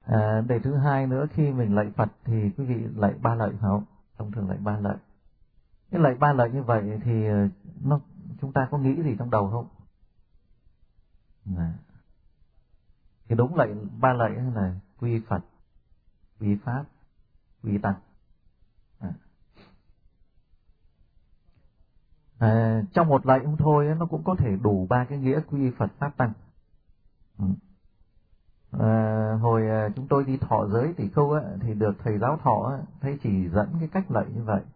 Đề thứ hai nữa, khi mình lạy Phật thì quý vị lạy ba lạy phải không? Thông thường lạy ba lạy. Cái lạy ba lạy như vậy thì chúng ta có nghĩ gì trong đầu không? Thì đúng lạy ba lạy là quy Phật, quy Pháp, quy Tăng. Trong một lạy không thôi nó cũng có thể đủ ba cái nghĩa quy Phật Pháp Tăng. Hồi chúng tôi đi thọ giới Tỷ Khưu thì được thầy giáo thọ thấy chỉ dẫn cái cách lạy như vậy.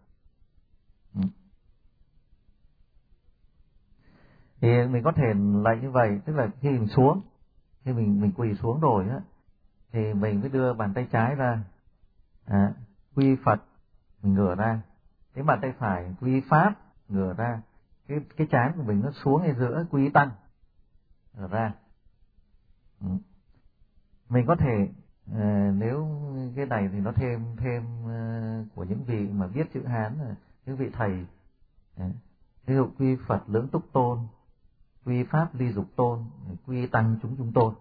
Thì mình có thể lạy như vậy, tức là khi mình xuống, khi mình quỳ xuống rồi thì mình mới đưa bàn tay trái ra, quy Phật, mình ngửa ra. Cái bàn tay phải quy Pháp, ngửa ra. Cái trán của mình nó xuống ở giữa, quy Tăng, ngửa ra. Mình có thể nếu cái này thì nó thêm của những vị mà viết chữ Hán, những vị thầy, ví dụ quy Phật lưỡng túc tôn, quy Pháp ly dục tôn, quy Tăng chúng chúng tôn.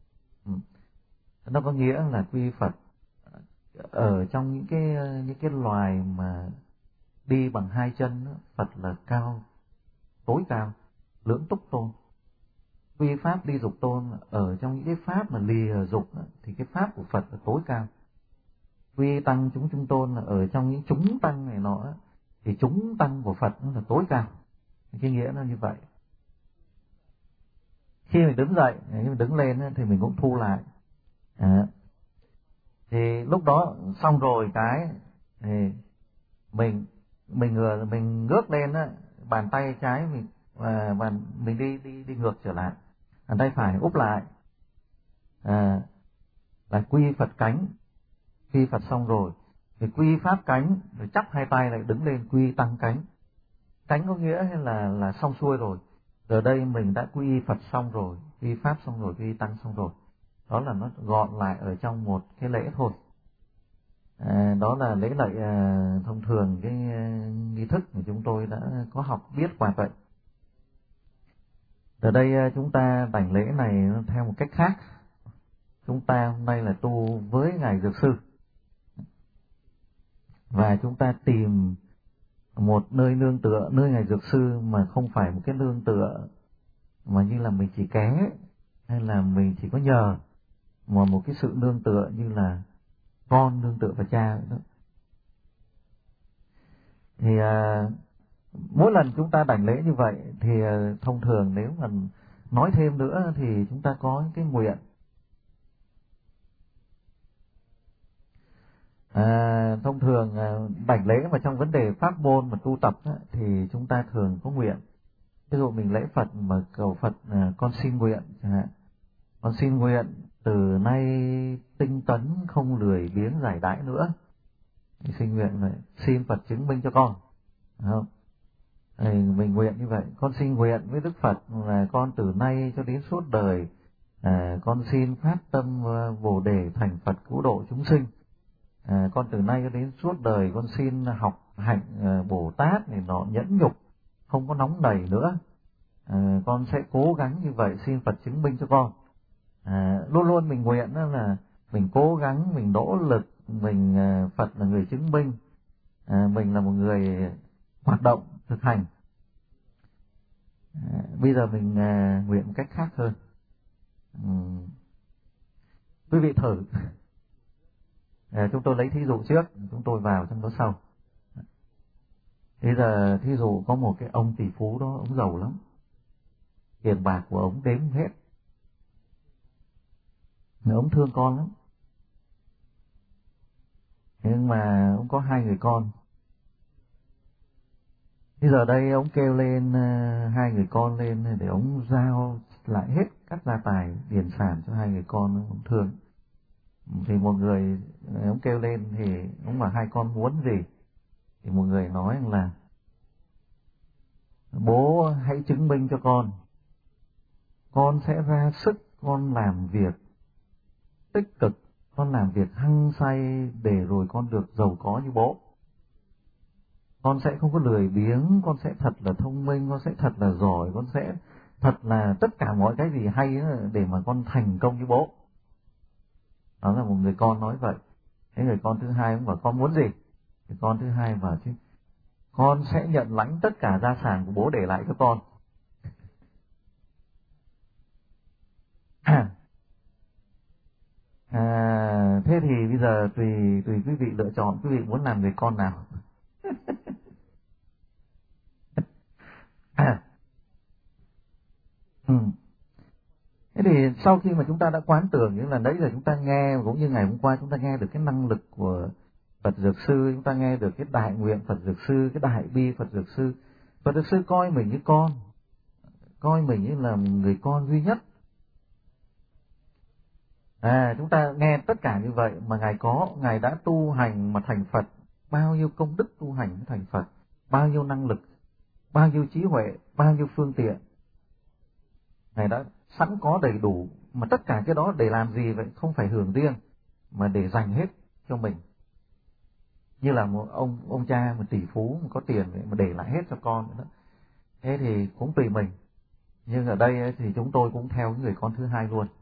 Nó có nghĩa là quy Phật ở trong những cái loài mà đi bằng hai chân, Phật là cao, tối cao, lưỡng túc tôn. Quy Pháp ly dục tôn, ở trong những cái pháp mà lìa dục thì cái pháp của Phật là tối cao. Quy Tăng chúng chúng tôn là ở trong những chúng tăng này nọ thì chúng tăng của Phật nó là tối cao. Cái nghĩa nó như vậy. Khi mình đứng dậy, mình đứng lên thì mình cũng thu lại. Thì lúc đó xong rồi cái thì mình ngước lên bàn tay trái mình đi ngược trở lại, bàn tay phải úp lại, là quy Phật cánh, quy Phật xong rồi thì quy Pháp cánh, rồi chắp hai tay lại đứng lên quy Tăng cánh. Cánh có nghĩa là xong xuôi rồi. Giờ đây mình đã quy Phật xong rồi, quy Pháp xong rồi, quy Tăng xong rồi. Đó là nó gọn lại ở trong một cái lễ thôi. Đó là lễ lạy thông thường, cái nghi thức mà chúng tôi đã có học biết qua vậy. Ở đây chúng ta đảnh lễ này theo một cách khác. Chúng ta hôm nay là tu với Ngài Dược Sư, và chúng ta tìm một nơi nương tựa, nơi Ngài Dược Sư mà không phải một cái nương tựa mà như là mình chỉ ké hay là mình chỉ có nhờ, mà một cái sự nương tựa như là con nương tựa vào cha vậy đó. Thì mỗi lần chúng ta đảnh lễ như vậy thì thông thường nếu mà nói thêm nữa thì chúng ta có cái nguyện. Thông thường đảnh lễ mà trong vấn đề pháp môn mà tu tập thì chúng ta thường có nguyện. Ví dụ mình lễ Phật mà cầu Phật con xin nguyện chẳng hạn, con xin nguyện từ nay tinh tấn không lười biếng giải đãi nữa. Mình xin nguyện vậy, xin Phật chứng minh cho con, không? Mình nguyện như vậy, con xin nguyện với Đức Phật là con từ nay cho đến suốt đời con xin phát tâm Bồ Đề thành Phật cứu độ chúng sinh. Con từ nay cho đến suốt đời con xin học hạnh Bồ Tát này nọ, nhẫn nhục, không có nóng nảy nữa. Con sẽ cố gắng như vậy, xin Phật chứng minh cho con. Luôn luôn mình nguyện đó là mình cố gắng, mình nỗ lực, mình Phật là người chứng minh, mình là một người hoạt động thực hành. Bây giờ mình nguyện một cách khác hơn. Quý vị thử. Chúng tôi lấy thí dụ trước, chúng tôi vào trong đó sau. Bây giờ thí dụ có một cái ông tỷ phú đó, ông giàu lắm, tiền bạc của ông đếm hết, ông thương con lắm. Nhưng mà ông có 2 người con. Bây giờ đây ông kêu lên 2 người con lên để ông giao lại hết các gia tài điền sản cho 2 người con ông thương. Thì một người ông kêu lên thì ông bảo 2 con muốn gì, thì một người nói là bố hãy chứng minh cho con sẽ ra sức, con làm việc tích cực, con làm việc hăng say để rồi con được giàu có như bố. Con sẽ không có lười biếng, con sẽ thật là thông minh, con sẽ thật là giỏi, con sẽ thật là tất cả mọi cái gì hay để mà con thành công như bố. Đó là một người con nói vậy. Thế người con thứ hai cũng bảo con muốn gì? Người con thứ hai bảo chứ con sẽ nhận lãnh tất cả gia sản của bố để lại cho con. Thế thì bây giờ tùy quý vị lựa chọn, quý vị muốn làm người con nào. Ừ. Thế thì sau khi mà chúng ta đã quán tưởng những lần đấy rồi, chúng ta nghe, cũng như ngày hôm qua chúng ta nghe được cái năng lực của Phật Dược Sư, chúng ta nghe được cái đại nguyện Phật Dược Sư, cái đại bi Phật Dược Sư. Phật Dược Sư coi mình như con, coi mình như là một người con duy nhất. Chúng ta nghe tất cả như vậy mà Ngài đã tu hành mà thành Phật, bao nhiêu công đức tu hành mới thành Phật, bao nhiêu năng lực, bao nhiêu trí huệ, bao nhiêu phương tiện. Ngài đã sẵn có đầy đủ, mà tất cả cái đó để làm gì vậy? Không phải hưởng riêng, mà để dành hết cho mình. Như là một ông cha, một tỷ phú mà có tiền mà để lại hết cho con nữa. Thế thì cũng tùy mình. Nhưng ở đây thì chúng tôi cũng theo người con thứ hai luôn.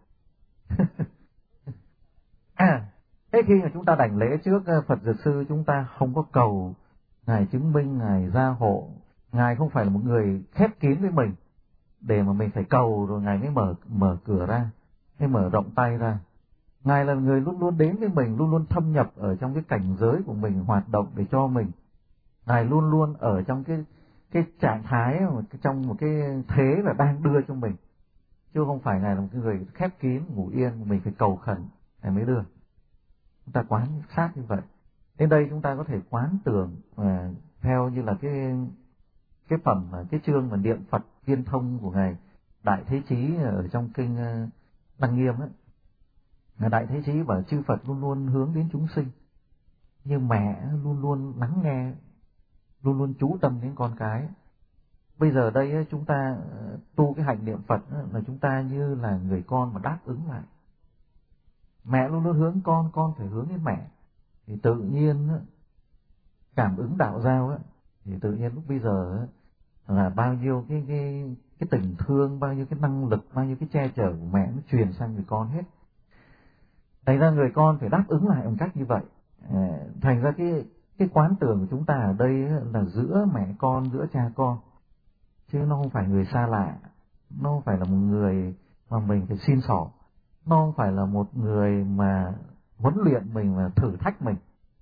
Thế khi mà chúng ta đảnh lễ trước Phật Dược Sư, chúng ta không có cầu Ngài chứng minh, Ngài gia hộ. Ngài không phải là một người khép kín với mình, để mà mình phải cầu rồi Ngài mới mở cửa ra, mới mở rộng tay ra. Ngài là người luôn luôn đến với mình, luôn luôn thâm nhập ở trong cái cảnh giới của mình, hoạt động để cho mình. Ngài luôn luôn ở trong cái trạng thái, trong một cái thế là đang đưa cho mình. Chứ không phải Ngài là một cái người khép kín, ngủ yên, mình phải cầu khẩn Ngài mới đưa. Chúng ta quán sát như vậy. Đến đây chúng ta có thể quán tưởng theo như là cái phẩm, cái chương mà niệm Phật viên thông của Ngài Đại Thế Chí ở trong kinh Đăng Nghiêm ấy. Ngài Đại Thế Chí bảo chư Phật luôn luôn hướng đến chúng sinh, nhưng mẹ luôn luôn lắng nghe, luôn luôn chú tâm đến con cái. Bây giờ đây chúng ta tu cái hạnh niệm Phật là chúng ta như là người con mà đáp ứng lại. Mẹ luôn luôn hướng con phải hướng đến mẹ. Thì tự nhiên cảm ứng đạo giao thì tự nhiên lúc bây giờ là bao nhiêu cái tình thương, bao nhiêu cái năng lực, bao nhiêu cái che chở của mẹ nó truyền sang người con hết. Thành ra người con phải đáp ứng lại bằng cách như vậy. Thành ra cái quán tưởng của chúng ta ở đây là giữa mẹ con, giữa cha con, chứ nó không phải người xa lạ, nó không phải là một người mà mình phải xin xỏ, nó không phải là một người mà huấn luyện mình và thử thách mình.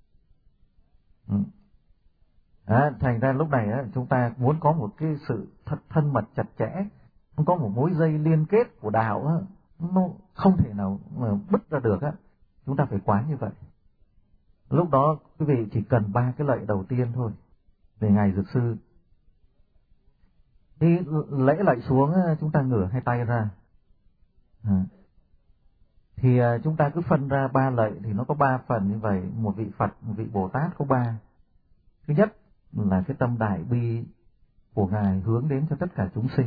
Thành ra lúc này chúng ta muốn có một cái sự thân mật chặt chẽ, không có một mối dây liên kết của đạo, nó không thể nào mà bứt ra được chúng ta phải quán như vậy. Lúc đó quý vị chỉ cần 3 cái lạy đầu tiên thôi về Ngài Dược Sư. Khi lễ lạy xuống chúng ta ngửa hai tay ra, thì chúng ta cứ phân ra 3 lạy, thì nó có 3 phần như vậy. Một vị Phật, một vị Bồ Tát có 3. Thứ nhất là cái tâm đại bi của Ngài hướng đến cho tất cả chúng sinh.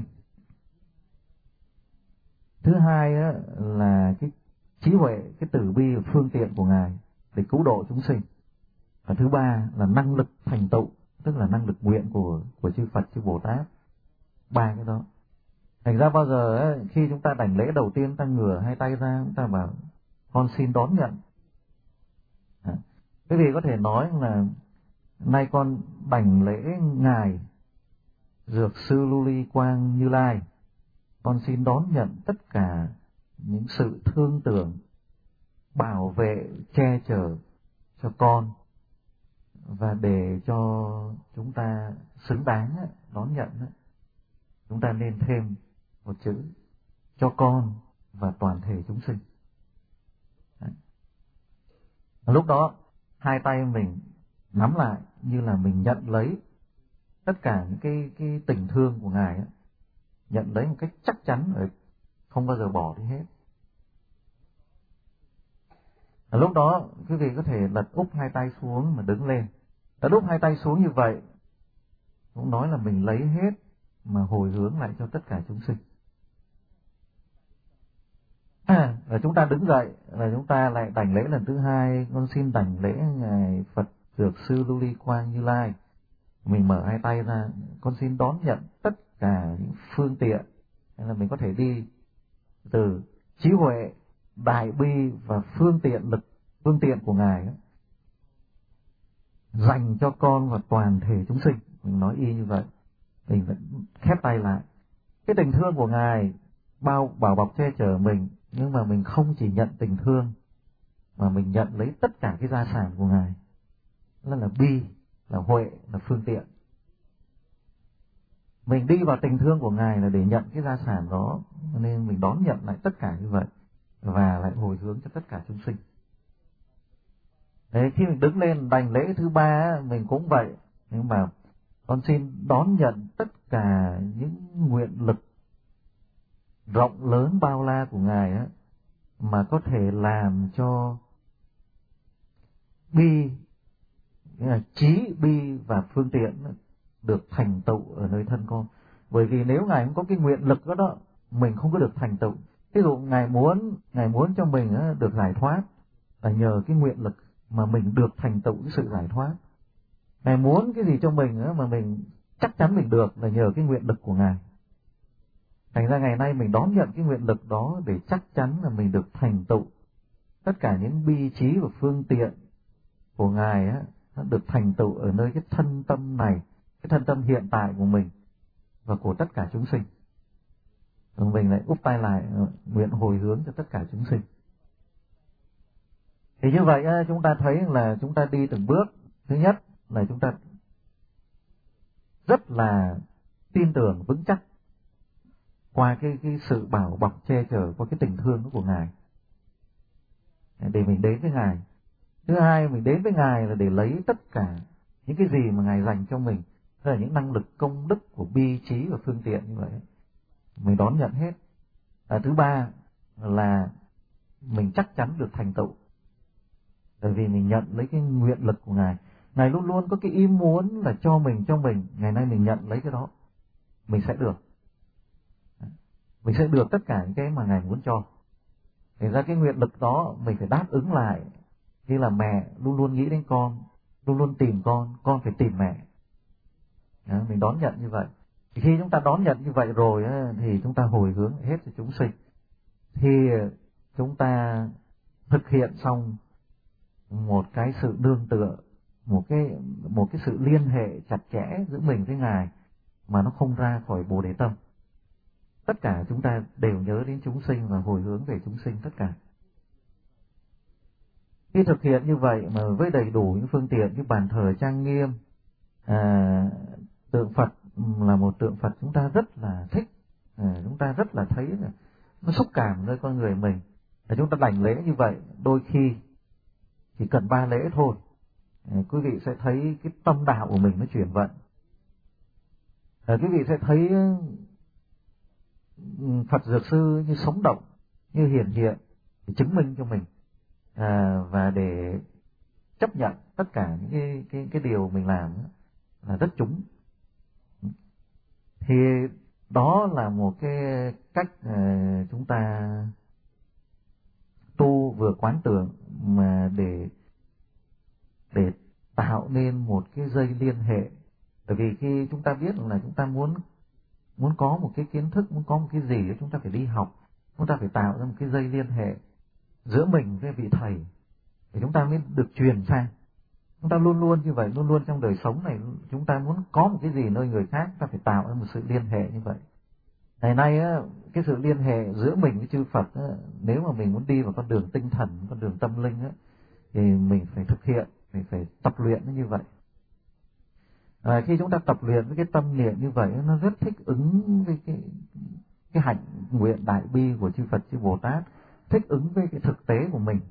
Thứ hai là cái trí huệ, cái từ bi phương tiện của Ngài để cứu độ chúng sinh. Và thứ ba là năng lực thành tựu, tức là năng lực nguyện của chư Phật, chư Bồ Tát. 3 cái đó. Thành ra bao giờ khi chúng ta đảnh lễ đầu tiên, ta ngửa hai tay ra, chúng ta bảo con xin đón nhận. Quý vị có thể nói là nay con đảnh lễ Ngài Dược Sư Lưu Ly Quang Như Lai, con xin đón nhận tất cả những sự thương tưởng, bảo vệ, che chở cho con, và để cho chúng ta xứng đáng đón nhận, chúng ta nên thêm một chữ cho con và toàn thể chúng sinh. Lúc đó hai tay mình nắm lại như là mình nhận lấy tất cả những cái tình thương của Ngài, nhận lấy một cách chắc chắn, không bao giờ bỏ đi hết. Lúc đó quý vị có thể lật úp hai tay xuống mà đứng lên. Lật úp hai tay xuống như vậy cũng nói là mình lấy hết mà hồi hướng lại cho tất cả chúng sinh. Và chúng ta đứng dậy và chúng ta lại đảnh lễ lần thứ hai. Con xin đảnh lễ Ngài Phật Dược Sư Lưu Ly Quang Như Lai. Mình mở hai tay ra, con xin đón nhận tất cả những phương tiện, hay là mình có thể đi từ trí huệ, đại bi và phương tiện của Ngài ấy, dành cho con và toàn thể chúng sinh. Mình nói y như vậy, mình vẫn khép tay lại. Cái tình thương của Ngài bảo bọc che chở mình, nhưng mà mình không chỉ nhận tình thương, mà mình nhận lấy tất cả cái gia sản của Ngài. Đó là bi, là huệ, là phương tiện. Mình đi vào tình thương của Ngài là để nhận cái gia sản đó, nên mình đón nhận lại tất cả như vậy và lại hồi hướng cho tất cả chúng sinh. Đấy, khi mình đứng lên đảnh lễ thứ ba mình cũng vậy, nhưng mà con xin đón nhận tất cả những nguyện lực rộng lớn bao la của Ngài á, mà có thể làm cho bi, nghĩa là trí, bi và phương tiện được thành tựu ở nơi thân con. Bởi vì nếu Ngài không có cái nguyện lực đó, mình không có được thành tựu. Ví dụ Ngài muốn cho mình được giải thoát là nhờ cái nguyện lực mà mình được thành tựu cái sự giải thoát. Ngài muốn cái gì cho mình mà mình chắc chắn mình được là nhờ cái nguyện lực của Ngài. Thành ra ngày nay mình đón nhận cái nguyện lực đó để chắc chắn là mình được thành tựu tất cả những bi trí và phương tiện của Ngài nó được thành tựu ở nơi cái thân tâm này, cái thân tâm hiện tại của mình và của tất cả chúng sinh. Rồi mình lại úp tay lại nguyện hồi hướng cho tất cả chúng sinh. Thì như vậy chúng ta thấy là chúng ta đi từng bước. Thứ nhất là chúng ta rất là tin tưởng vững chắc qua cái sự bảo bọc che chở, qua cái tình thương của Ngài để mình đến với Ngài. Thứ hai, mình đến với Ngài là để lấy tất cả những cái gì mà Ngài dành cho mình, tức là những năng lực công đức của bi trí và phương tiện như vậy, mình đón nhận hết. Thứ ba là mình chắc chắn được thành tựu, bởi vì mình nhận lấy cái nguyện lực của Ngài. Ngài luôn luôn có cái ý muốn là cho mình. Ngày nay mình nhận lấy cái đó, mình sẽ được. Mình sẽ được tất cả những cái mà Ngài muốn cho. Thành ra cái nguyện lực đó mình phải đáp ứng lại. Như là mẹ luôn luôn nghĩ đến con, luôn luôn tìm con phải tìm mẹ. Mình đón nhận như vậy. Thì khi chúng ta đón nhận như vậy rồi thì chúng ta hồi hướng hết cho chúng sinh. Thì chúng ta thực hiện xong một cái sự nương tựa, một cái sự liên hệ chặt chẽ giữa mình với Ngài mà nó không ra khỏi Bồ Đề tâm. Tất cả chúng ta đều nhớ đến chúng sinh và hồi hướng về chúng sinh tất cả. Khi thực hiện như vậy mà với đầy đủ những phương tiện như bàn thờ trang nghiêm, tượng Phật là một tượng Phật chúng ta rất là thích, chúng ta rất là thấy là nó xúc cảm nơi con người mình. Chúng ta đảnh lễ như vậy, đôi khi chỉ cần 3 lễ thôi, quý vị sẽ thấy cái tâm đạo của mình nó chuyển vận. Quý vị sẽ thấy Phật Dược Sư như sống động, như hiển hiện để chứng minh cho mình, và để chấp nhận tất cả những cái điều mình làm là rất trúng. Thì đó là một cái cách chúng ta tu vừa quán tưởng mà để tạo nên một cái dây liên hệ. Bởi vì khi chúng ta biết là chúng ta muốn có một cái kiến thức, muốn có một cái gì chúng ta phải đi học, chúng ta phải tạo ra một cái dây liên hệ giữa mình với vị thầy để chúng ta mới được truyền sang. Chúng ta luôn luôn như vậy, luôn luôn trong đời sống này chúng ta muốn có một cái gì nơi người khác, ta phải tạo ra một sự liên hệ như vậy. Ngày nay cái sự liên hệ giữa mình với chư Phật nếu mà mình muốn đi vào con đường tinh thần, con đường tâm linh thì mình phải thực hiện, mình phải tập luyện nó như vậy. Khi chúng ta tập luyện với cái tâm niệm như vậy, nó rất thích ứng với cái hạnh nguyện đại bi của chư Phật chư Bồ Tát, thích ứng với cái thực tế của mình.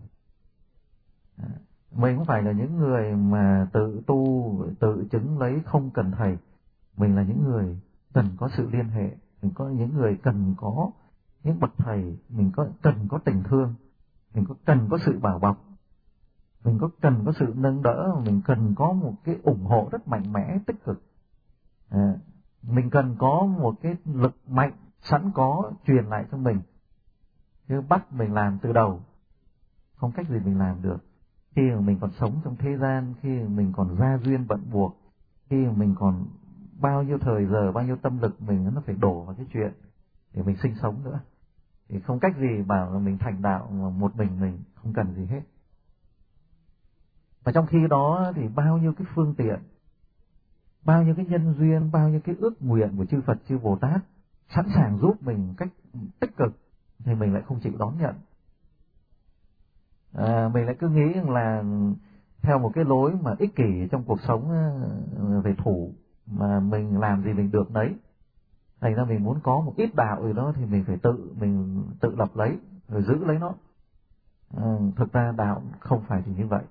Mình không phải là những người mà tự tu, tự chứng lấy không cần thầy. Mình là những người cần có sự liên hệ, mình có những người cần có những bậc thầy, mình cần có tình thương, mình cần có sự bảo bọc, mình cần có sự nâng đỡ, mình cần có một cái ủng hộ rất mạnh mẽ, tích cực. Mình cần có một cái lực mạnh sẵn có truyền lại cho mình, chứ bắt mình làm từ đầu không cách gì mình làm được. Khi mà mình còn sống trong thế gian, khi mà mình còn gia duyên bận buộc, khi mà mình còn bao nhiêu thời giờ, bao nhiêu tâm lực mình nó phải đổ vào cái chuyện để mình sinh sống nữa. thì không cách gì bảo là mình thành đạo mà một mình không cần gì hết. Và trong khi đó thì bao nhiêu cái phương tiện, bao nhiêu cái nhân duyên, bao nhiêu cái ước nguyện của chư Phật chư Bồ Tát sẵn sàng giúp mình cách tích cực, thì mình lại không chịu đón nhận. Mình lại cứ nghĩ là theo một cái lối mà ích kỷ trong cuộc sống về thủ, mà mình làm gì mình được nấy. Thành ra mình muốn có một ít đạo gì đó thì mình phải tự lập lấy rồi giữ lấy nó. Thực ra đạo không phải thì như vậy.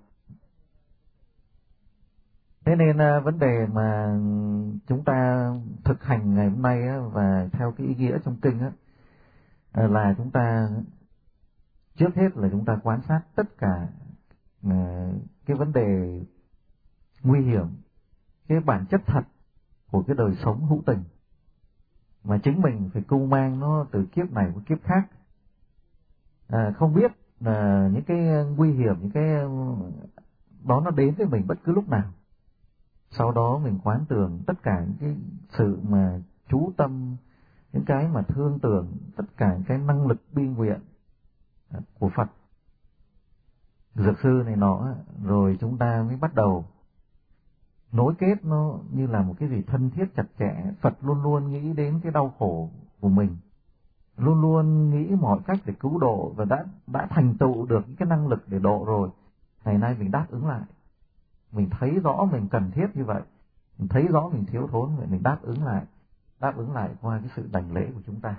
Thế nên vấn đề mà chúng ta thực hành ngày hôm nay và theo cái ý nghĩa trong kinh là chúng ta trước hết là chúng ta quan sát tất cả cái vấn đề nguy hiểm, cái bản chất thật của cái đời sống hữu tình mà chính mình phải cưu mang nó từ kiếp này qua kiếp khác. Không biết là những cái nguy hiểm, những cái đó nó đến với mình bất cứ lúc nào. Sau đó mình quán tưởng tất cả những cái sự mà chú tâm, những cái mà thương tưởng, tất cả những cái năng lực bi nguyện của Phật, Dược Sư này nọ, rồi chúng ta mới bắt đầu nối kết nó như là một cái gì thân thiết chặt chẽ. Phật luôn luôn nghĩ đến cái đau khổ của mình, luôn luôn nghĩ mọi cách để cứu độ, và đã thành tựu được những cái năng lực để độ rồi. Ngày nay mình đáp ứng lại, mình thấy rõ mình cần thiết như vậy, mình thấy rõ mình thiếu thốn vậy, mình đáp ứng lại qua cái sự đảnh lễ của chúng ta.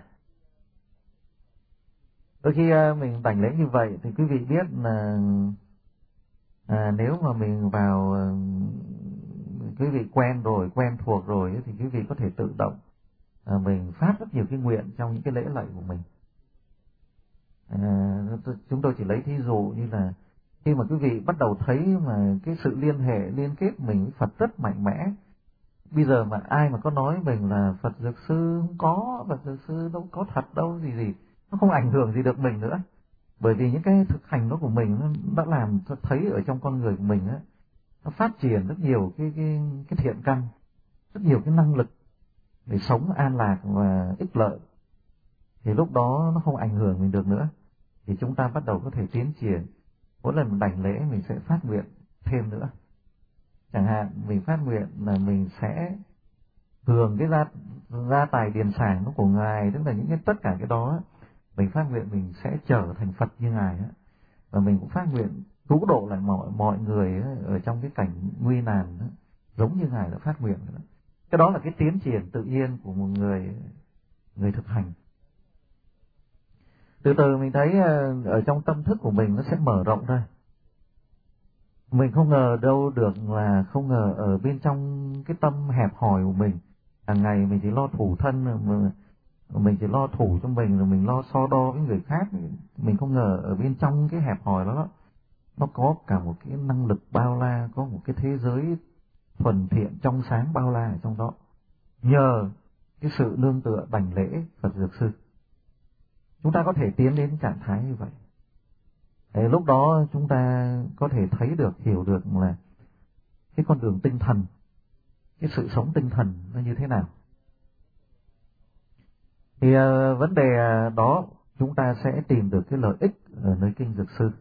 Đôi khi mình đảnh lễ như vậy thì quý vị biết là nếu mà mình vào quý vị quen quen thuộc rồi thì quý vị có thể tự động mình phát rất nhiều cái nguyện trong những cái lễ lạy của mình. Chúng tôi chỉ lấy thí dụ như là khi mà quý vị bắt đầu thấy mà cái sự liên kết mình với Phật rất mạnh mẽ. Bây giờ mà ai mà có nói mình là Phật Dược Sư không có, Phật Dược Sư đâu có thật đâu gì, nó không ảnh hưởng gì được mình nữa. Bởi vì những cái thực hành đó của mình nó đã làm cho thấy ở trong con người của mình nó phát triển rất nhiều cái thiện căn, rất nhiều cái năng lực để sống an lạc và ích lợi. Thì lúc đó nó không ảnh hưởng mình được nữa. Thì chúng ta bắt đầu có thể tiến triển. Mỗi lần đảnh lễ mình sẽ phát nguyện thêm nữa. Chẳng hạn mình phát nguyện là mình sẽ hưởng cái gia tài điền sản của Ngài, tức là những cái tất cả cái đó mình phát nguyện mình sẽ trở thành Phật như Ngài và mình cũng phát nguyện cứu độ lại mọi người ở trong cái cảnh nguy nan giống như Ngài đã phát nguyện. Cái đó là cái tiến triển tự nhiên của một người thực hành. Từ từ mình thấy ở trong tâm thức của mình nó sẽ mở rộng ra. Mình không ngờ đâu được là không ngờ ở bên trong cái tâm hẹp hòi của mình, hàng ngày mình chỉ lo thủ thân, mình chỉ lo thủ cho mình, rồi mình lo so đo với người khác. Mình không ngờ ở bên trong cái hẹp hòi đó nó có cả một cái năng lực bao la, có một cái thế giới thuần thiện trong sáng bao la ở trong đó, nhờ cái sự nương tựa đảnh lễ Phật Dược Sư. Chúng ta có thể tiến đến trạng thái như vậy. Lúc đó chúng ta có thể thấy được, hiểu được là cái con đường tinh thần, cái sự sống tinh thần nó như thế nào. Thì vấn đề đó chúng ta sẽ tìm được cái lợi ích ở nơi kinh Dược Sư.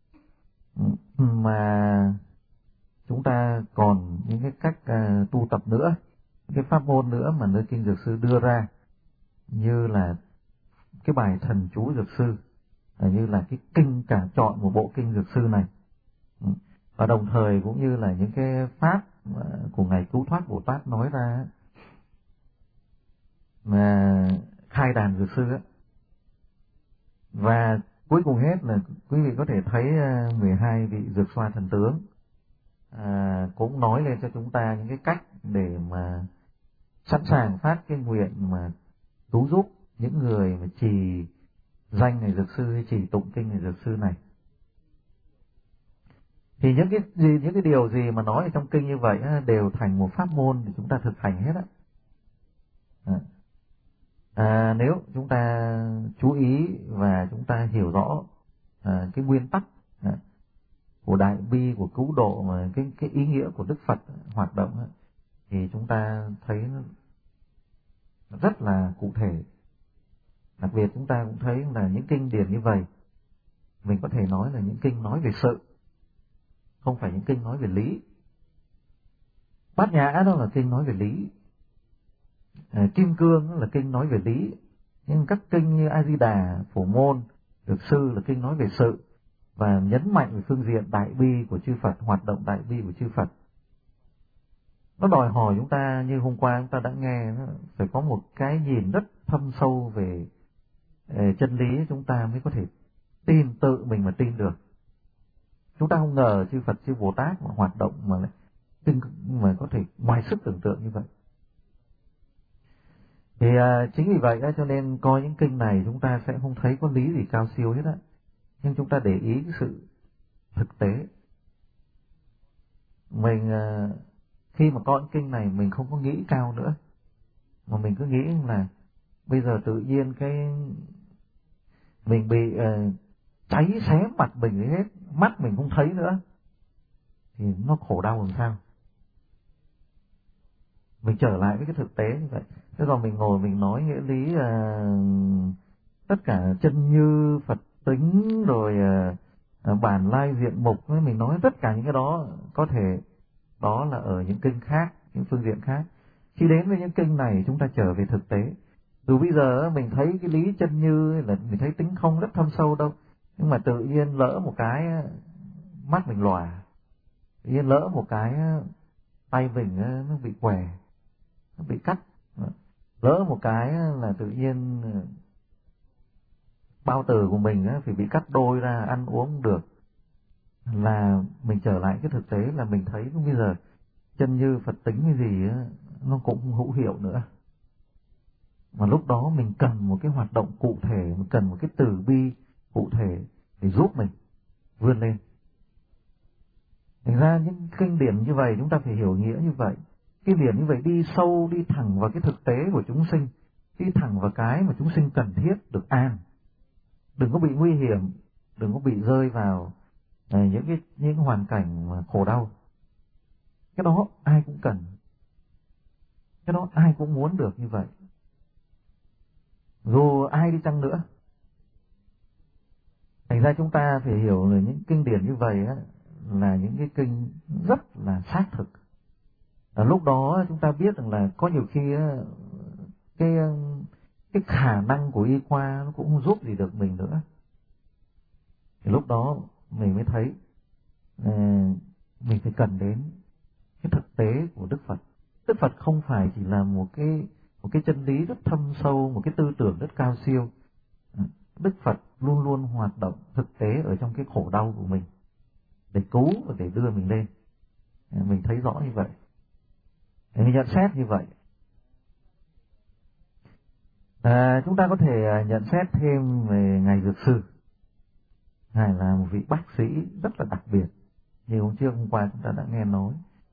Mà chúng ta còn những cái cách tu tập nữa, cái pháp môn nữa mà nơi kinh Dược Sư đưa ra, như là cái bài thần chú Dược Sư, như là cái kinh cả chọn một bộ kinh Dược Sư này, và đồng thời cũng như là những cái pháp của Ngài Cứu Thoát Bồ Tát nói ra mà khai đàn Dược Sư ấy. Và cuối cùng hết là quý vị có thể thấy 12 vị Dược Xoa thần tướng cũng nói lên cho chúng ta những cái cách để mà sẵn sàng phát cái nguyện mà cứu giúp những người mà trì danh Ngài Dược Sư hay trì tụng kinh Ngài Dược Sư này. Thì những cái điều gì mà nói ở trong kinh như vậy đều thành một pháp môn để chúng ta thực hành hết á. Nếu chúng ta chú ý và chúng ta hiểu rõ cái nguyên tắc của đại bi, của cứu độ, mà cái ý nghĩa của Đức Phật hoạt động thì chúng ta thấy nó rất là cụ thể. Đặc biệt chúng ta cũng thấy là những kinh điển như vậy, mình có thể nói là những kinh nói về sự, không phải những kinh nói về lý. Bát Nhã đó là kinh nói về lý, Kim Cương đó là kinh nói về lý, nhưng các kinh như A Di Đà, Phổ Môn, Dược Sư là kinh nói về sự và nhấn mạnh về phương diện đại bi của chư Phật, hoạt động đại bi của chư Phật. Nó đòi hỏi chúng ta, như hôm qua chúng ta đã nghe, phải có một cái nhìn rất thâm sâu về chân lý, chúng ta mới có thể tin, tự mình mà tin được. Chúng ta không ngờ chư Phật, chư Bồ Tát mà hoạt động mà lại mà có thể ngoài sức tưởng tượng như vậy. Thì chính vì vậy cho nên coi những kinh này chúng ta sẽ không thấy có lý gì cao siêu hết á, nhưng chúng ta để ý cái sự thực tế. Mình khi mà coi những kinh này mình không có nghĩ cao nữa, mà mình cứ nghĩ là bây giờ tự nhiên cái mình bị cháy xé mặt mình hết, mắt mình không thấy nữa, thì nó khổ đau làm sao. Mình trở lại với cái thực tế như vậy. Thế còn mình ngồi mình nói nghĩa lý tất cả chân như Phật tính rồi bản lai diện mục, mình nói tất cả những cái đó có thể đó là ở những kinh khác, những phương diện khác. Khi đến với những kinh này chúng ta trở về thực tế. Dù bây giờ mình thấy cái lý chân như là mình thấy tính không rất thâm sâu đâu, nhưng mà tự nhiên lỡ một cái mắt mình lòa, tự nhiên lỡ một cái tay mình nó bị què, nó bị cắt, lỡ một cái là tự nhiên bao tử của mình phải bị cắt đôi ra, ăn uống được, là mình trở lại cái thực tế là mình thấy bây giờ chân như Phật tính cái gì nó cũng không hữu hiệu nữa. Mà lúc đó mình cần một cái hoạt động cụ thể, mình cần một cái từ bi cụ thể để giúp mình vươn lên. Thành ra những kinh điển như vậy chúng ta phải hiểu nghĩa như vậy. Kinh điển như vậy đi sâu, đi thẳng vào cái thực tế của chúng sinh, đi thẳng vào cái mà chúng sinh cần thiết được an. Đừng có bị nguy hiểm, đừng có bị rơi vào những hoàn cảnh mà khổ đau. Cái đó ai cũng cần, cái đó ai cũng muốn được như vậy, dù ai đi chăng nữa. Thành ra chúng ta phải hiểu là những kinh điển như vậy là những cái kinh rất là xác thực. Lúc đó chúng ta biết rằng là có nhiều khi cái khả năng của y khoa nó cũng không giúp gì được mình nữa. Thì lúc đó mình mới thấy mình phải cần đến cái thực tế của Đức Phật. Đức Phật không phải chỉ là một cái chân lý rất thâm sâu, một cái tư tưởng rất cao siêu. Đức Phật luôn luôn hoạt động thực tế ở trong cái khổ đau của mình để cứu và để đưa mình lên. Mình thấy rõ như vậy, mình nhận xét như vậy. Chúng ta có thể nhận xét thêm về Ngài Dược Sư. Ngài là một vị bác sĩ rất là đặc biệt, như hôm qua chúng ta đã nghe nói.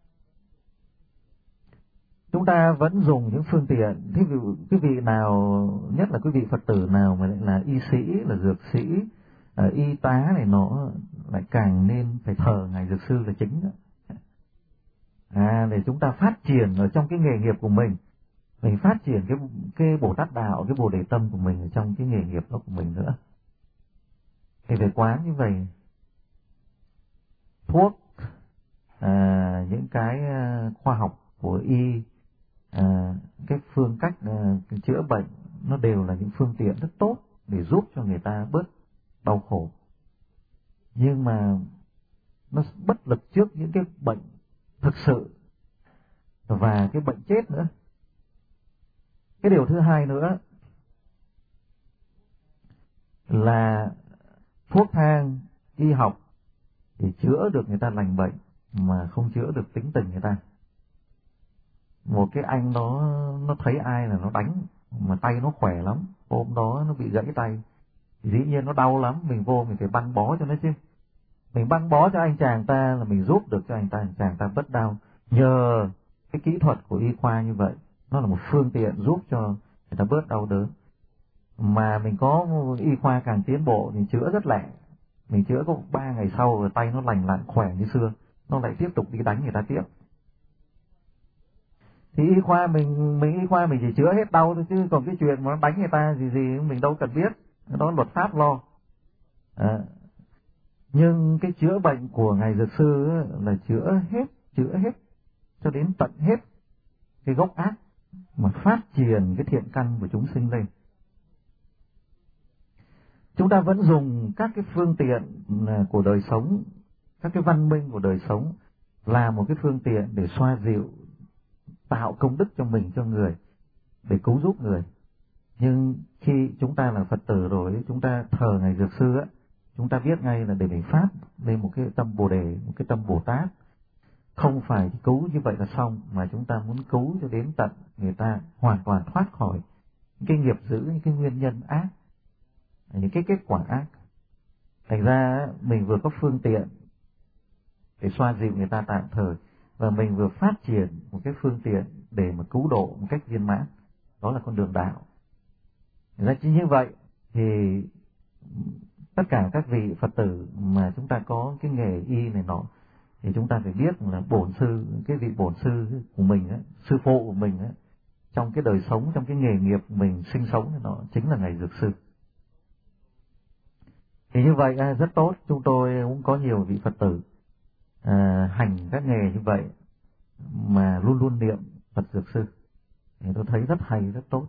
Chúng ta vẫn dùng những phương tiện, quý vị nào, nhất là quý vị Phật tử nào mà lại là y sĩ, là dược sĩ, y tá này, nó lại càng nên phải thờ Ngài Dược Sư là chính đó. Để chúng ta phát triển ở trong cái nghề nghiệp của mình phát triển cái Bồ Tát đạo, cái Bồ Đề tâm của mình ở trong cái nghề nghiệp đó của mình nữa. Thì phải quán như vậy. Thuốc, những cái khoa học của y, cái phương cách chữa bệnh, nó đều là những phương tiện rất tốt để giúp cho người ta bớt đau khổ. Nhưng mà nó bất lực trước những cái bệnh thực sự và cái bệnh chết nữa. Cái điều thứ hai nữa là thuốc thang y học thì chữa được người ta lành bệnh mà không chữa được tính tình người ta. Một cái anh đó nó thấy ai là nó đánh mà tay nó khỏe lắm, hôm đó nó bị gãy tay thì dĩ nhiên nó đau lắm, mình vô mình phải băng bó cho nó chứ. Mình băng bó cho anh chàng ta là mình giúp được cho anh chàng ta bớt đau. Nhờ cái kỹ thuật của y khoa như vậy, nó là một phương tiện giúp cho người ta bớt đau đớn. Mà mình có y khoa càng tiến bộ thì chữa rất lẹ. Mình chữa có 3 ngày sau rồi tay nó lành lặn khỏe như xưa, nó lại tiếp tục đi đánh người ta tiếp. Thì y khoa mình chỉ chữa hết đau thôi, chứ còn cái chuyện mà đánh người ta gì mình đâu cần biết, đó luật pháp lo. Nhưng cái chữa bệnh của ngài dược sư là chữa hết cho đến tận hết cái gốc ác, mà phát triển cái thiện căn của chúng sinh lên. Chúng ta vẫn dùng các cái phương tiện của đời sống, các cái văn minh của đời sống là một cái phương tiện để xoa dịu, tạo công đức cho mình, cho người, để cứu giúp người. Nhưng khi chúng ta là Phật tử rồi, chúng ta thờ ngài dược sư á, chúng ta biết ngay là để mình phát lên một cái tâm Bồ Đề, một cái tâm Bồ Tát. Không phải cứu như vậy là xong, mà chúng ta muốn cứu cho đến tận người ta hoàn toàn thoát khỏi những cái nghiệp dữ, những cái nguyên nhân ác, những cái kết quả ác. Thành ra mình vừa có phương tiện để xoa dịu người ta tạm thời, và mình vừa phát triển một cái phương tiện để mà cứu độ một cách viên mãn. Đó là con đường đạo. Thành ra chỉ như vậy thì tất cả các vị Phật tử mà chúng ta có cái nghề y này nọ, thì chúng ta phải biết là bổn sư, cái vị bổn sư của mình á, sư phụ của mình á, trong cái đời sống, trong cái nghề nghiệp mình sinh sống này nọ, chính là ngài dược sư. Thì như vậy rất tốt, chúng tôi cũng có nhiều vị Phật tử hành các nghề như vậy mà luôn luôn niệm Phật dược sư, thì tôi thấy rất hay, rất tốt.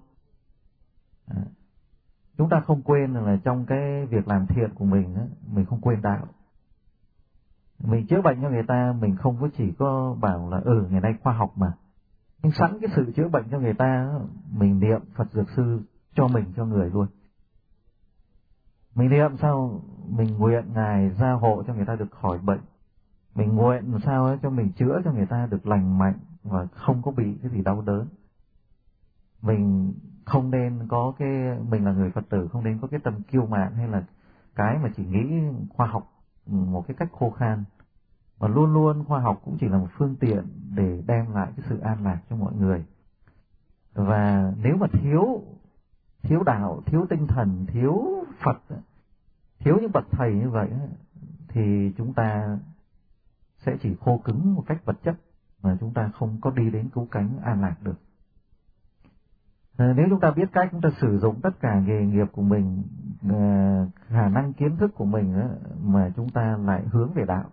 Chúng ta không quên là trong cái việc làm thiện của mình á, mình không quên đạo. Mình chữa bệnh cho người ta, mình không có chỉ có bảo là ngày nay khoa học mà, nhưng sẵn cái sự chữa bệnh cho người ta, mình niệm Phật dược sư cho mình, cho người luôn. Mình niệm sao mình nguyện ngài gia hộ cho người ta được khỏi bệnh, mình nguyện sao cho mình chữa cho người ta được lành mạnh và không có bị cái gì đau đớn. Mình không nên có mình là người Phật tử không nên có cái tâm kiêu mạn, hay là cái mà chỉ nghĩ khoa học một cái cách khô khan, mà luôn luôn khoa học cũng chỉ là một phương tiện để đem lại cái sự an lạc cho mọi người. Và nếu mà thiếu đạo, thiếu tinh thần, thiếu Phật, thiếu những bậc thầy như vậy, thì chúng ta sẽ chỉ khô cứng một cách vật chất, mà chúng ta không có đi đến cứu cánh an lạc được. Nếu chúng ta biết cách, chúng ta sử dụng tất cả nghề nghiệp của mình, khả năng kiến thức của mình mà chúng ta lại hướng về đạo,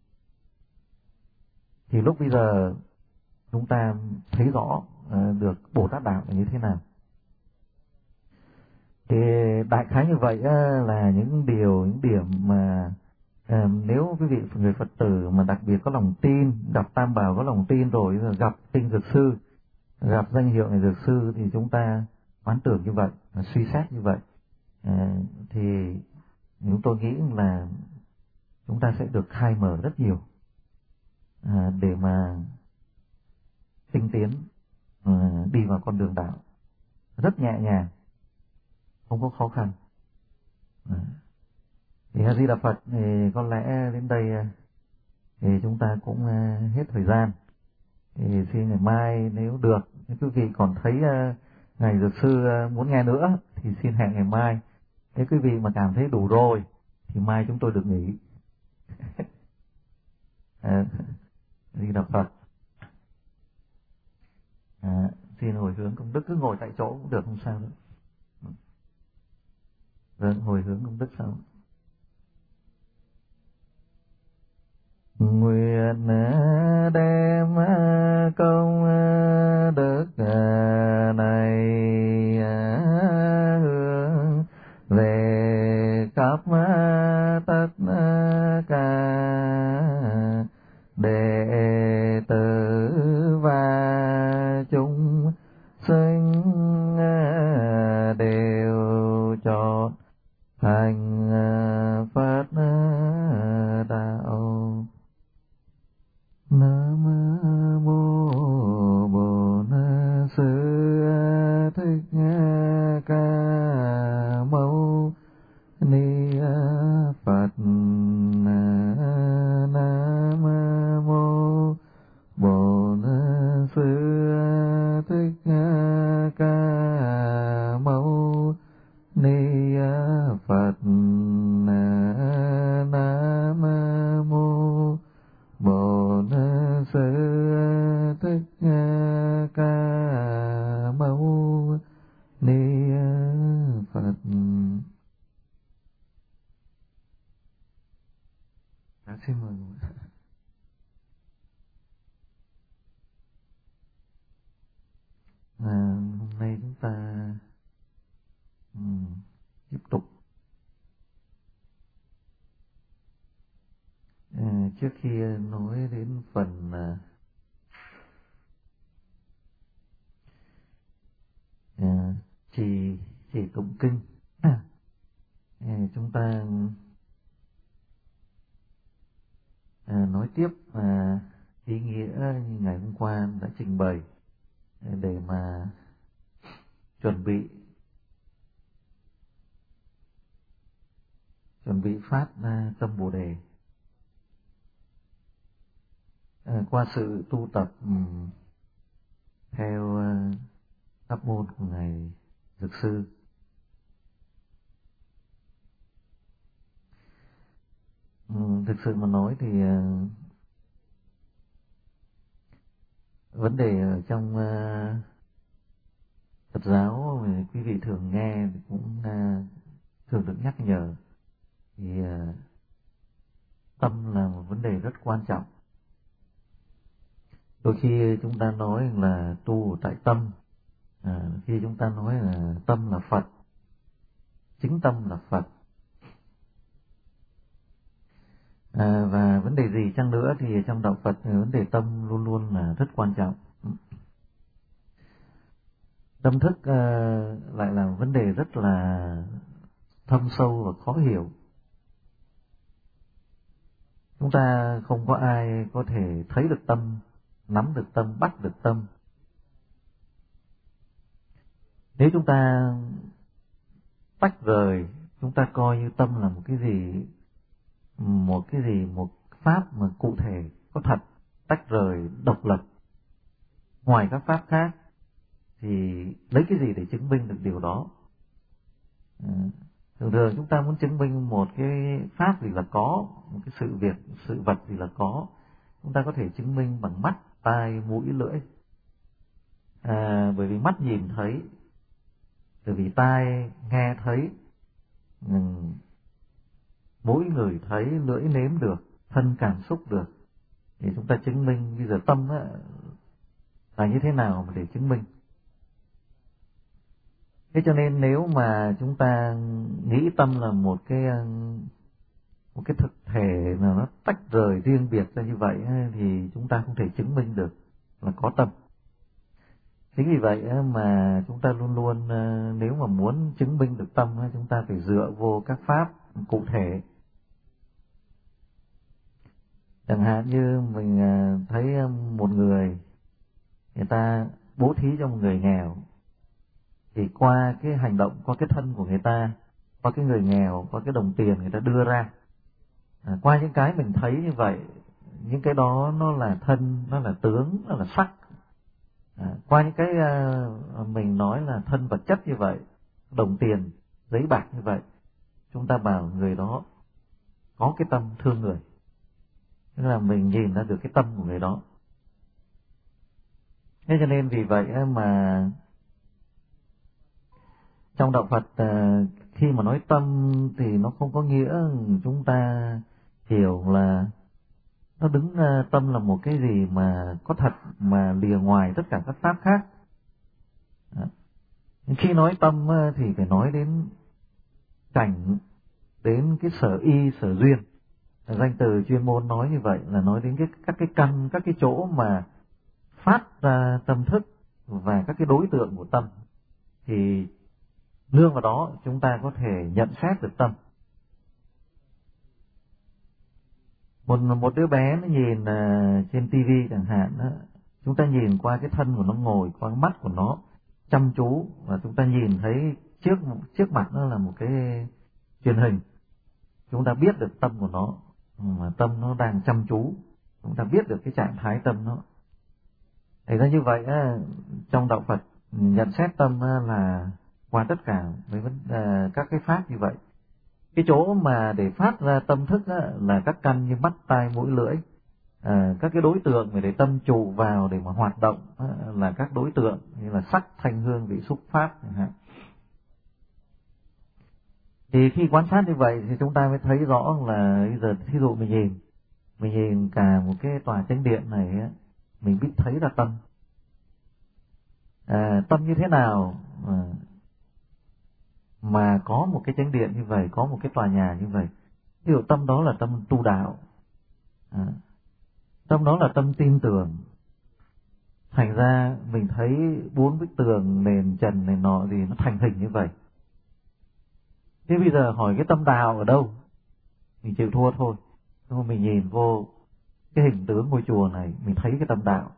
thì lúc bây giờ chúng ta thấy rõ được Bồ Tát đạo là như thế nào. Thì đại khái như vậy là những điểm mà nếu quý vị người Phật tử mà đặc biệt có lòng tin, gặp Tam Bảo có lòng tin rồi, gặp tinh dược sư, gặp danh hiệu này dược sư, thì chúng ta quán tưởng như vậy, suy xét như vậy, thì chúng tôi nghĩ là chúng ta sẽ được khai mở rất nhiều để mà tinh tiến đi vào con đường đạo rất nhẹ nhàng, không có khó khăn. Thì A Di Đà Phật, thì có lẽ đến đây thì chúng ta cũng hết thời gian. Thì xin ngày mai nếu được, nếu quý vị còn thấy ngài dược sư muốn nghe nữa thì xin hẹn ngày mai. Nếu quý vị mà cảm thấy đủ rồi thì mai chúng tôi được nghỉ. A Di Đà Phật. Xin hồi hướng công đức, cứ ngồi tại chỗ cũng được, không sao nữa. Vâng, hồi hướng công đức sau. Nguyện đem công đức này hướng về khắp tất cả đệ tử và chúng sinh đều trọn thành trước khi nói đến phần trì tụng kinh, chúng ta nói tiếp ý nghĩa như ngày hôm qua đã trình bày để mà chuẩn bị phát tâm Bồ đề. Qua sự tu tập theo pháp môn của ngài Dược sư, thực sự mà nói thì vấn đề ở trong Phật giáo quý vị thường nghe thì cũng thường được nhắc nhở, thì tâm là một vấn đề rất quan trọng. Đôi khi chúng ta nói là tu tại tâm, khi chúng ta nói là tâm là Phật, chính tâm là Phật. Và vấn đề gì chăng nữa thì trong đạo Phật vấn đề tâm luôn luôn là rất quan trọng. Tâm thức lại là vấn đề rất là thâm sâu và khó hiểu. Chúng ta không có ai có thể thấy được tâm, nắm được tâm, bắt được tâm. Nếu chúng ta tách rời, chúng ta coi như tâm là một pháp mà cụ thể, có thật, tách rời, độc lập ngoài các pháp khác, thì lấy cái gì để chứng minh được điều đó? Thường thường chúng ta muốn chứng minh một cái pháp gì là có, một cái sự việc, sự vật gì là có, chúng ta có thể chứng minh bằng mắt, tai, mũi, lưỡi. Bởi vì mắt nhìn thấy, bởi vì tai nghe thấy, mũi ngửi thấy, lưỡi nếm được, thân cảm xúc được, thì chúng ta chứng minh. Bây giờ tâm là như thế nào mà để chứng minh? Thế cho nên nếu mà chúng ta nghĩ tâm là một cái thực thể mà nó tách rời riêng biệt ra như vậy thì chúng ta không thể chứng minh được là có tâm. Chính vì vậy mà chúng ta luôn luôn nếu mà muốn chứng minh được tâm, chúng ta phải dựa vô các pháp cụ thể. Chẳng hạn như mình thấy một người ta bố thí cho một người nghèo, thì qua cái hành động, qua cái thân của người ta, qua cái người nghèo, qua cái đồng tiền người ta đưa ra, qua những cái mình thấy như vậy, những cái đó nó là thân, nó là tướng, nó là sắc. Qua những cái mình nói là thân vật chất như vậy, đồng tiền, giấy bạc như vậy, chúng ta bảo người đó có cái tâm thương người. Tức là mình nhìn ra được cái tâm của người đó. Thế cho nên vì vậy mà trong đạo Phật khi mà nói tâm thì nó không có nghĩa chúng ta hiểu là nó đứng tâm là một cái gì mà có thật mà lìa ngoài tất cả các pháp khác. Khi nói tâm thì phải nói đến cảnh, đến cái sở y, sở duyên. Danh từ chuyên môn nói như vậy là nói đến các cái căn, các cái chỗ mà phát ra tâm thức và các cái đối tượng của tâm. Thì nương vào đó chúng ta có thể nhận xét được tâm. Một đứa bé nó nhìn trên tivi chẳng hạn đó, chúng ta nhìn qua cái thân của nó ngồi, qua mắt của nó chăm chú, và chúng ta nhìn thấy trước mặt nó là một cái truyền hình. Chúng ta biết được tâm của nó, mà tâm nó đang chăm chú, chúng ta biết được cái trạng thái tâm nó. Thành ra như vậy trong đạo Phật nhận xét tâm là qua tất cả với các cái pháp như vậy. Cái chỗ mà để phát ra tâm thức là các căn như mắt, tai, mũi, lưỡi. Các cái đối tượng để tâm trụ vào để mà hoạt động là các đối tượng như là sắc, thanh, hương, vị, xúc, pháp. Thì khi quan sát như vậy thì chúng ta mới thấy rõ là bây giờ thí dụ mình nhìn cả một cái tòa chánh điện này, mình biết thấy là tâm. Tâm như thế nào mà có một cái chánh điện như vậy, có một cái tòa nhà như vậy? Ví dụ tâm đó là tâm tu đạo, Tâm đó là tâm tin tưởng. Thành ra mình thấy 4 bức tường, nền trần này nọ gì nó thành hình như vậy. Thế bây giờ hỏi cái tâm đạo ở đâu? Mình chịu thua thôi. Nhưng mà mình nhìn vô cái hình tướng ngôi chùa này, mình thấy cái tâm đạo.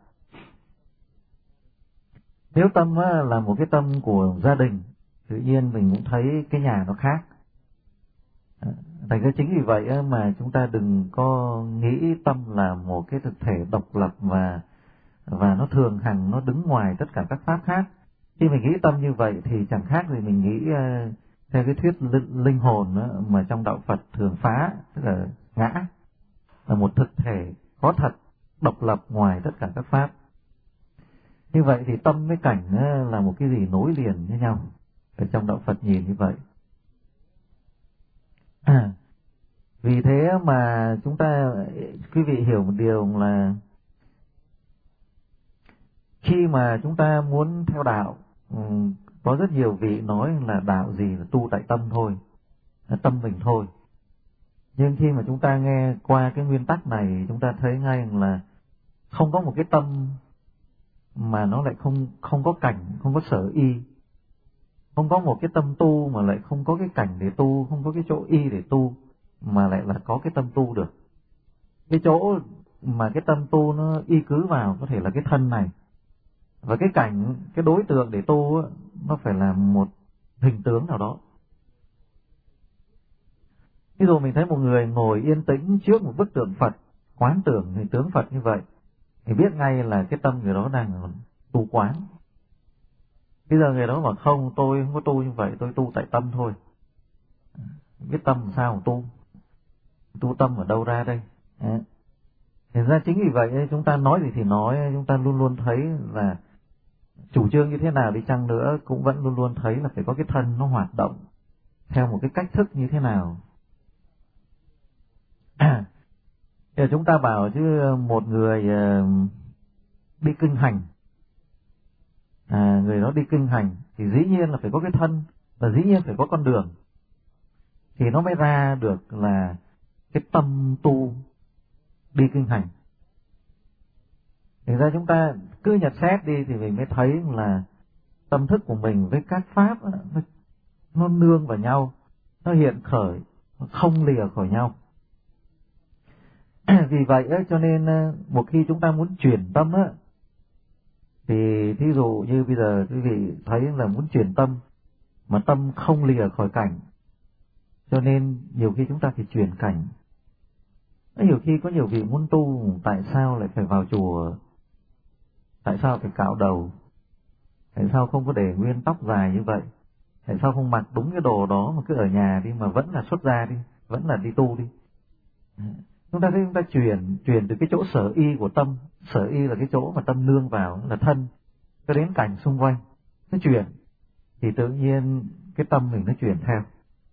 Nếu tâm là một cái tâm của gia đình, tự nhiên mình cũng thấy cái nhà nó khác. Thành ra chính vì vậy mà chúng ta đừng có nghĩ tâm là một cái thực thể độc lập và nó thường hằng nó đứng ngoài tất cả các pháp khác. Khi mình nghĩ tâm như vậy thì chẳng khác gì mình nghĩ theo cái thuyết linh hồn mà trong đạo Phật thường phá, tức là ngã là một thực thể có thật, độc lập ngoài tất cả các pháp. Như vậy thì tâm với cảnh là một cái gì nối liền với nhau. Ở trong đạo Phật nhìn như vậy. Vì thế mà chúng ta, quý vị hiểu một điều là khi mà chúng ta muốn theo đạo, có rất nhiều vị nói là đạo gì là tu tại tâm thôi, là tâm mình thôi. Nhưng khi mà chúng ta nghe qua cái nguyên tắc này, chúng ta thấy ngay là không có một cái tâm mà nó lại không có cảnh, không có sở y. Không có một cái tâm tu mà lại không có cái cảnh để tu, không có cái chỗ y để tu, mà lại là có cái tâm tu được. Cái chỗ mà cái tâm tu nó y cứ vào có thể là cái thân này. Và cái cảnh, cái đối tượng để tu nó phải là một hình tướng nào đó. Ví dụ mình thấy một người ngồi yên tĩnh trước một bức tượng Phật, quán tưởng hình tướng Phật như vậy, thì biết ngay là cái tâm người đó đang tu quán. Bây giờ người đó bảo không, tôi không có tu như vậy, tôi tu tại tâm thôi. Biết tâm làm sao mà tu? Tu tâm ở đâu ra đây? Thành ra chính vì vậy chúng ta nói gì thì nói, chúng ta luôn luôn thấy là chủ trương như thế nào đi chăng nữa cũng vẫn luôn luôn thấy là phải có cái thân nó hoạt động theo một cái cách thức như thế nào. Giờ chúng ta bảo chứ một người đi kinh hành, người đó đi kinh hành thì dĩ nhiên là phải có cái thân, và dĩ nhiên phải có con đường, thì nó mới ra được là cái tâm tu đi kinh hành. Thành ra chúng ta cứ nhận xét đi thì mình mới thấy là tâm thức của mình với các pháp nó nương vào nhau, nó hiện khởi, nó không lìa khỏi nhau. Vì vậy cho nên một khi chúng ta muốn chuyển tâm thì thí dụ như bây giờ quý vị thấy là muốn chuyển tâm mà tâm không lìa khỏi cảnh, cho nên nhiều khi chúng ta phải chuyển cảnh. Nhiều khi có nhiều vị muốn tu, tại sao lại phải vào chùa? Tại sao phải cạo đầu? Tại sao không có để nguyên tóc dài như vậy? Tại sao không mặc đúng cái đồ đó mà cứ ở nhà đi, mà vẫn là xuất gia đi, vẫn là đi tu đi? Chúng ta thấy chúng ta chuyển từ cái chỗ sở y của tâm, sở y là cái chỗ mà tâm nương vào là thân, cho đến cảnh xung quanh, nó chuyển thì tự nhiên cái tâm mình nó chuyển theo.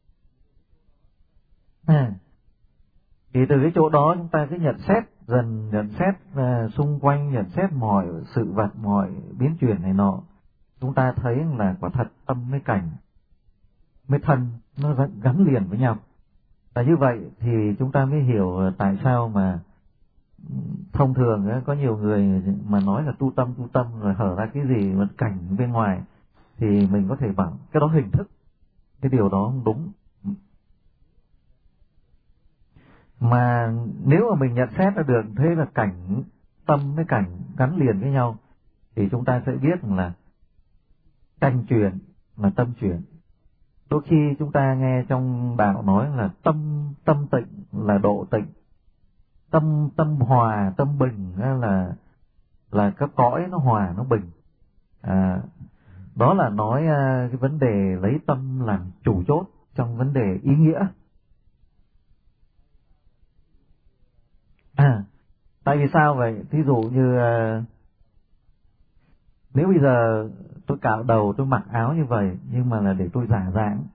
Thì từ cái chỗ đó chúng ta cứ nhận xét dần, nhận xét xung quanh, nhận xét mọi sự vật, mọi biến chuyển này nọ, chúng ta thấy là quả thật tâm với cảnh với thân nó gắn liền với nhau. Và như vậy thì chúng ta mới hiểu tại sao mà thông thường có nhiều người mà nói là tu tâm rồi hở ra cái gì mà cảnh bên ngoài, thì mình có thể bảo cái đó hình thức, cái điều đó không đúng. Mà nếu mà mình nhận xét ra được thế là cảnh, tâm với cảnh gắn liền với nhau, thì chúng ta sẽ biết là cảnh chuyển là tâm chuyển. Đôi khi chúng ta nghe trong đạo nói là tâm tịnh là độ tịnh, tâm hòa, tâm bình là các cõi nó hòa, nó bình. Đó là nói cái vấn đề lấy tâm làm chủ chốt trong vấn đề ý nghĩa. Tại vì sao vậy? Thí dụ như nếu bây giờ tôi cạo đầu, tôi mặc áo như vậy, nhưng mà là để tôi giả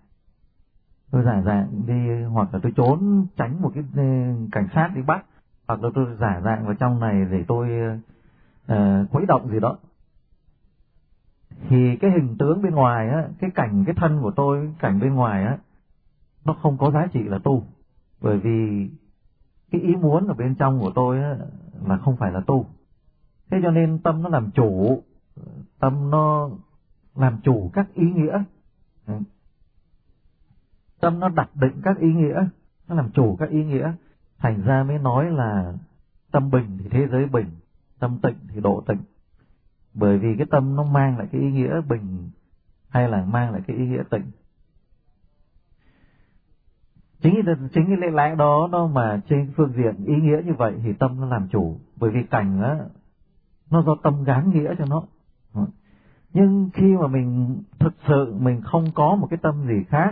dạng đi, hoặc là tôi trốn tránh một cái cảnh sát đi bắt, hoặc là tôi giả dạng vào trong này để tôi khuấy động gì đó, thì cái hình tướng bên ngoài cái cảnh, cái thân của tôi, cảnh bên ngoài nó không có giá trị là tu. Bởi vì cái ý muốn ở bên trong của tôi là không phải là tu. Thế cho nên tâm nó làm chủ, tâm nó làm chủ các ý nghĩa, tâm nó đặt định các ý nghĩa, nó làm chủ các ý nghĩa, thành ra mới nói là tâm bình thì thế giới bình, tâm tịnh thì độ tịnh. Bởi vì cái tâm nó mang lại cái ý nghĩa bình hay là mang lại cái ý nghĩa tịnh. Chính cái lẽ đó mà trên phương diện ý nghĩa như vậy thì tâm nó làm chủ. Bởi vì cảnh á, nó do tâm gán nghĩa cho nó. Nhưng khi mà mình thực sự mình không có một cái tâm gì khác,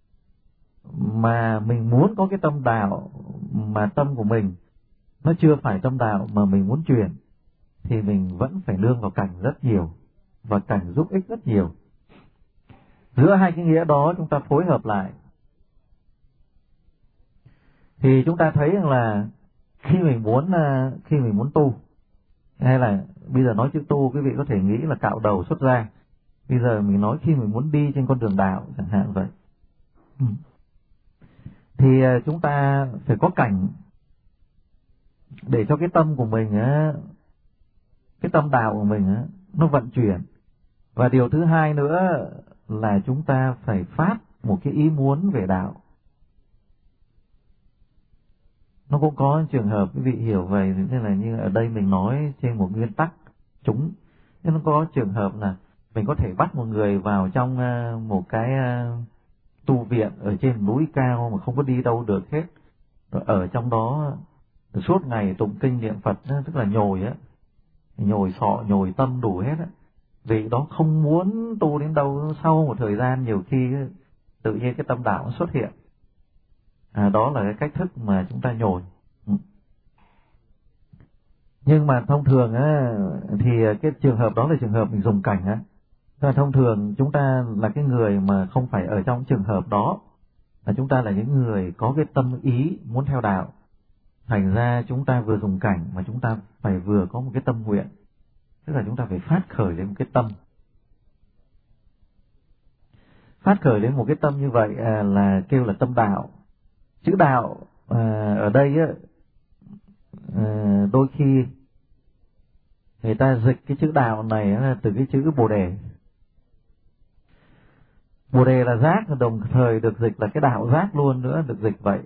mà mình muốn có cái tâm đạo, mà tâm của mình nó chưa phải tâm đạo mà mình muốn truyền, thì mình vẫn phải nương vào cảnh rất nhiều, và cảnh giúp ích rất nhiều. Giữa hai cái nghĩa đó chúng ta phối hợp lại, thì chúng ta thấy rằng là khi mình muốn tu, hay là bây giờ nói chữ tu quý vị có thể nghĩ là cạo đầu xuất gia, bây giờ mình nói khi mình muốn đi trên con đường đạo chẳng hạn vậy, thì chúng ta phải có cảnh để cho cái tâm của mình á, cái tâm đạo của mình á, nó vận chuyển. Và điều thứ hai nữa là chúng ta phải phát một cái ý muốn về đạo. Nó cũng có trường hợp quý vị hiểu về, nên là như ở đây mình nói trên một nguyên tắc chúng, nhưng nó có trường hợp là mình có thể bắt một người vào trong một cái tu viện ở trên núi cao mà không có đi đâu được hết, rồi ở trong đó suốt ngày tụng kinh niệm Phật, tức là nhồi á, nhồi sọ nhồi tâm đủ hết á, vì đó không muốn tu đến đâu. Sau một thời gian nhiều khi tự nhiên cái tâm đạo nó xuất hiện. Đó là cái cách thức mà chúng ta nhồi. Nhưng mà thông thường á, thì cái trường hợp đó là trường hợp mình dùng cảnh á. Thông thường chúng ta là cái người mà không phải ở trong trường hợp đó, là chúng ta là những người có cái tâm ý muốn theo đạo. Thành ra chúng ta vừa dùng cảnh mà chúng ta phải vừa có một cái tâm nguyện, tức là chúng ta phải phát khởi lên một cái tâm. Phát khởi lên một cái tâm như vậy là kêu là tâm đạo. Chữ đạo ở đây á, đôi khi người ta dịch cái chữ đạo này từ cái chữ Bồ Đề. Bồ Đề là giác, đồng thời được dịch là cái đạo giác luôn nữa, được dịch vậy.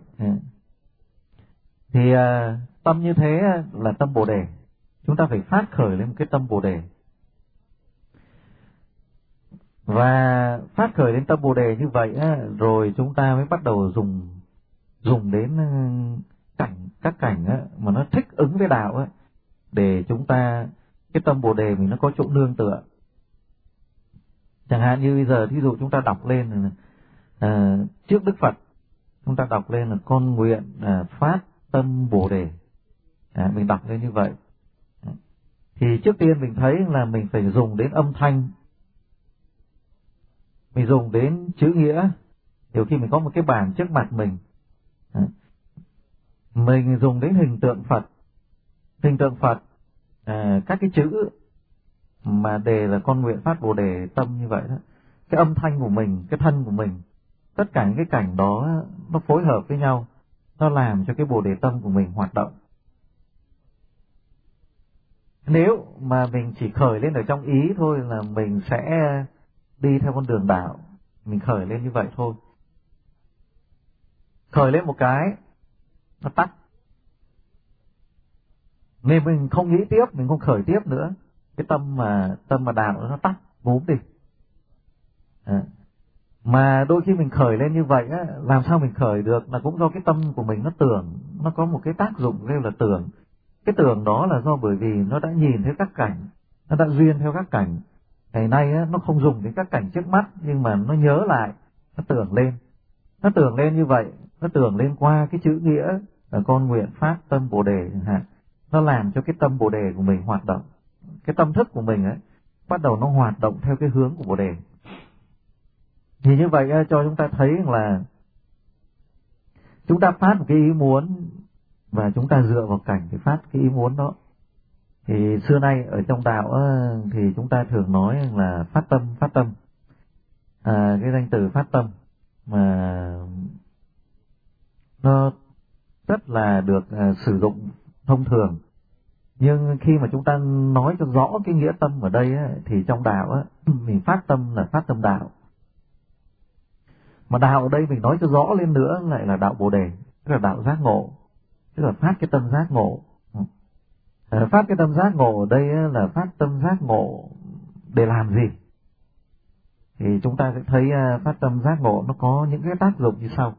Thì tâm như thế là tâm Bồ Đề. Chúng ta phải phát khởi lên một cái tâm Bồ Đề. Và phát khởi lên tâm Bồ Đề như vậy rồi chúng ta mới bắt đầu dùng đến các cảnh mà nó thích ứng với đạo để chúng ta, cái tâm Bồ Đề mình nó có chỗ nương tựa. Chẳng hạn như bây giờ thí dụ chúng ta đọc lên trước Đức Phật, chúng ta đọc lên là con nguyện phát tâm Bồ Đề. Mình đọc lên như vậy. Thì trước tiên mình thấy là mình phải dùng đến âm thanh, mình dùng đến chữ nghĩa. Nhiều khi mình có một cái bản trước mặt mình dùng đến hình tượng Phật. Hình tượng Phật, các cái chữ mà đề là con nguyện phát Bồ Đề tâm như vậy đó. Cái âm thanh của mình, cái thân của mình, tất cả những cái cảnh đó nó phối hợp với nhau, nó làm cho cái Bồ Đề tâm của mình hoạt động. Nếu mà mình chỉ khởi lên ở trong ý thôi là mình sẽ đi theo con đường đạo, mình khởi lên như vậy thôi. Khởi lên một cái, nó tắt. Nên mình không nghĩ tiếp, mình không khởi tiếp nữa. Cái tâm mà đạo nó tắt, ngúm đi. Mà đôi khi mình khởi lên như vậy làm sao mình khởi được là cũng do cái tâm của mình nó tưởng, nó có một cái tác dụng kêu là tưởng. Cái tưởng đó là do bởi vì nó đã nhìn thấy các cảnh, nó đã duyên theo các cảnh. Ngày nay nó không dùng đến các cảnh trước mắt, nhưng mà nó nhớ lại, nó tưởng lên. Nó tưởng lên như vậy, nó tưởng lên qua cái chữ nghĩa là con nguyện phát tâm Bồ Đề chẳng hạn. Nó làm cho cái tâm Bồ Đề của mình hoạt động. Cái tâm thức của mình bắt đầu nó hoạt động theo cái hướng của Bồ Đề. Thì như vậy cho chúng ta thấy là chúng ta phát một cái ý muốn và chúng ta dựa vào cảnh để phát cái ý muốn đó. Thì xưa nay ở trong đạo thì chúng ta thường nói là phát tâm. Cái danh từ phát tâm mà nó rất là được sử dụng thông thường Nhưng khi mà chúng ta nói cho rõ cái nghĩa tâm ở đây ấy, thì trong đạo ấy, mình phát tâm là phát tâm đạo. Mà đạo ở đây mình nói cho rõ lên nữa lại là đạo Bồ Đề, tức là đạo giác ngộ, tức là phát cái tâm giác ngộ. Phát cái tâm giác ngộ ở đây là phát tâm giác ngộ để làm gì? Thì chúng ta sẽ thấy phát tâm giác ngộ nó có những cái tác dụng như sau.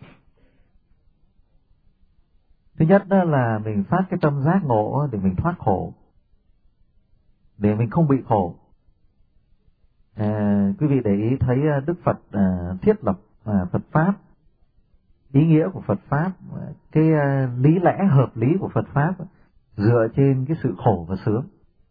Thứ nhất đó là mình phát cái tâm giác ngộ để mình thoát khổ, để mình không bị khổ. Quý vị để ý thấy Đức Phật thiết lập Phật Pháp, ý nghĩa của Phật Pháp, cái lý lẽ hợp lý của Phật Pháp dựa trên cái sự khổ và sướng.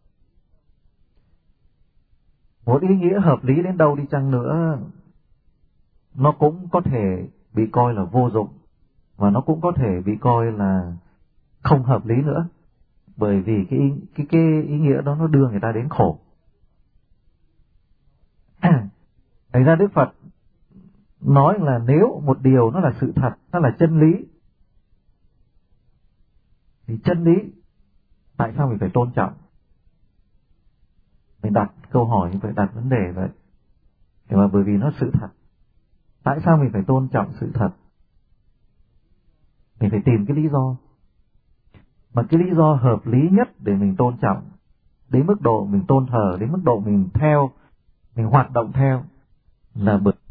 Một ý nghĩa hợp lý đến đâu đi chăng nữa, nó cũng có thể bị coi là vô dụng, và nó cũng có thể bị coi là không hợp lý nữa, bởi vì cái ý nghĩa đó nó đưa người ta đến khổ. Thành ra Đức Phật nói là nếu một điều nó là sự thật, nó là chân lý, thì chân lý tại sao mình phải tôn trọng? Mình đặt câu hỏi như vậy, đặt vấn đề vậy. Nhưng mà bởi vì nó sự thật. Tại sao mình phải tôn trọng sự thật? Mình phải tìm cái lý do. Mà cái lý do hợp lý nhất để mình tôn trọng, đến mức độ mình tôn thờ, đến mức độ mình theo, mình hoạt động theo, là bởi